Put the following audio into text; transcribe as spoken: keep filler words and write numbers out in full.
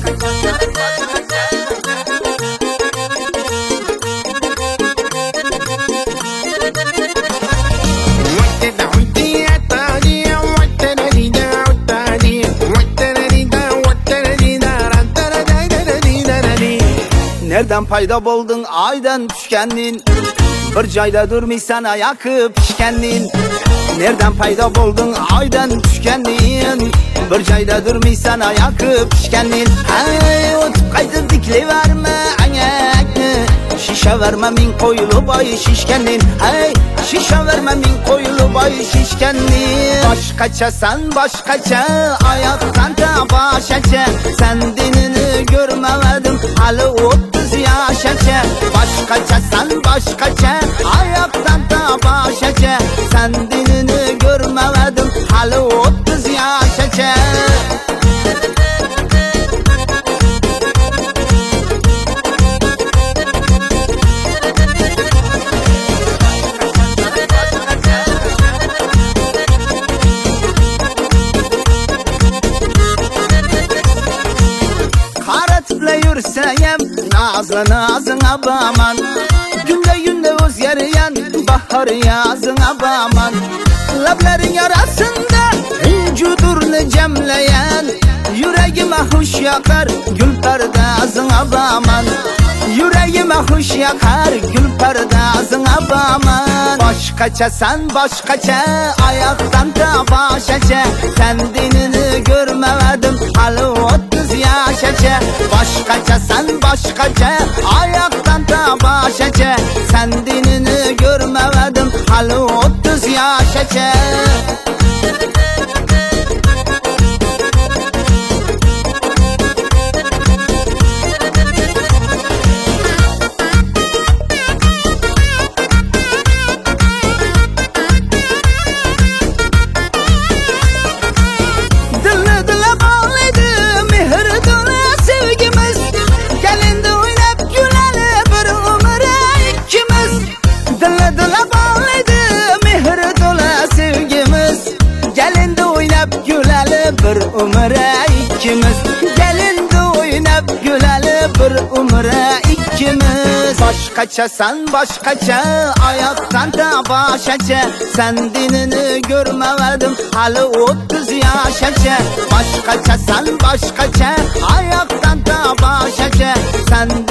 Nereden payda buldun aydan düşkendin? Bir joyda durmaysan ayakı pişkendin. Nereden payda buldun aydan düşkendin? Bir joyda durmaysan ayakı pişkendin. Hey, o'tib qaytib diklayverme ayakni. Shisha verme min qo'yilib boy shishkandin. Hey, shisha verme min qo'yilib boy shishkandin. Boshqachasan boshqacha, oyoqdan ta boshacha. Sen dinini görmemedim hali o'ttiz yaşacha. Boshqachasan boshqacha, oyoqdan ta boshacha. Sen dinini görmemedim hali o'ttiz yaşacha. Yursayam nazlı nazına baman, günde günde o'zgarayan bahar yazına baman. Lablaring arasında injudurni jamlayan, yuragime xush yoqar gul pardazına baman. Yuragime xush yoqar gul pardazına baman. Boshqachasan boshqacha, oyoqdan ta boshacha. Sen dinini görmemedim hali o'ttiz yaşacha. Boshqachasan boshqacha, oyoqdan ta boshacha. Sen dinini görmemedim hali o'ttiz yaşacha. Bir umre ikimiz, gelindi oynab güleli bir umre ikimiz. Boshqachasan boshqacha, oyoqdan ta boshacha. Sen dinini görmemedim hali o'ttiz yaşacha. Boshqachasan boshqacha, oyoqdan ta boshacha. Sen